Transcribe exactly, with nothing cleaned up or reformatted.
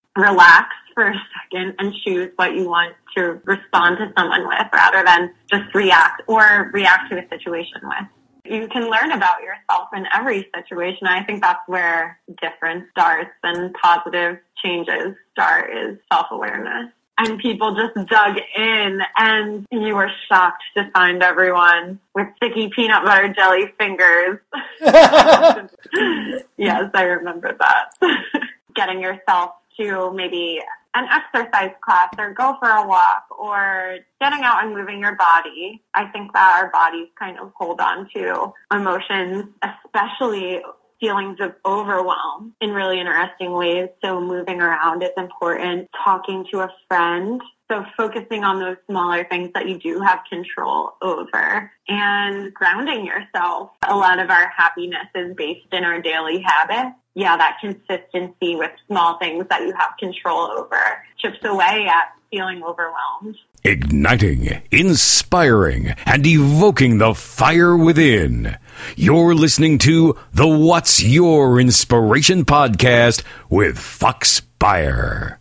relax for a second and choose what you want to respond to someone with rather than just react or react to a situation with. You can learn about yourself in every situation. I think that's where difference starts and positive changes start, is self-awareness. And people just dug in, and you were shocked to find everyone with sticky peanut butter jelly fingers. Yes, I remember that. Getting yourself to maybe an exercise class or go for a walk or getting out and moving your body. I think that our bodies kind of hold on to emotions, especially feelings of overwhelm, in really interesting ways. So moving around is important. Talking to a friend. So focusing on those smaller things that you do have control over and grounding yourself. A lot of our happiness is based in our daily habits. Yeah, that consistency with small things that you have control over chips away at feeling overwhelmed. Igniting, inspiring, and evoking the fire within. You're listening to the What's Your Inspiration podcast with Fox Beyer.